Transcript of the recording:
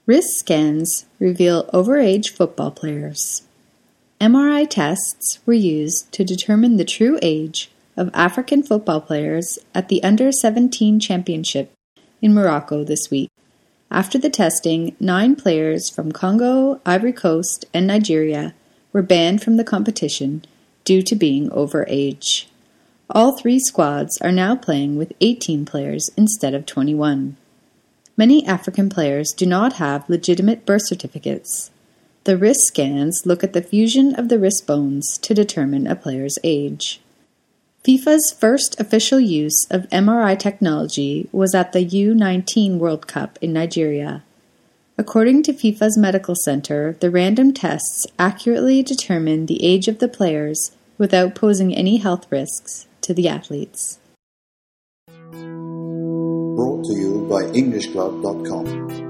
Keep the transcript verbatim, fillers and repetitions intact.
Wrist scans reveal overage football players. M R I tests were used to determine the true age of African football players at the under seventeen Championship in Morocco this week. After the testing, nine players from Congo, Ivory Coast, and Nigeria were banned from the competition due to being overage. All three squads are now playing with eighteen players instead of twenty-one. Many African players do not have legitimate birth certificates. The wrist scans look at the fusion of the wrist bones to determine a player's age. FIFA's first official use of M R I technology was at the U nineteen World Cup in Nigeria. According to FIFA's medical center, the random tests accurately determine the age of the players without posing any health risks to the athletes. Brought to you by English Club dot com.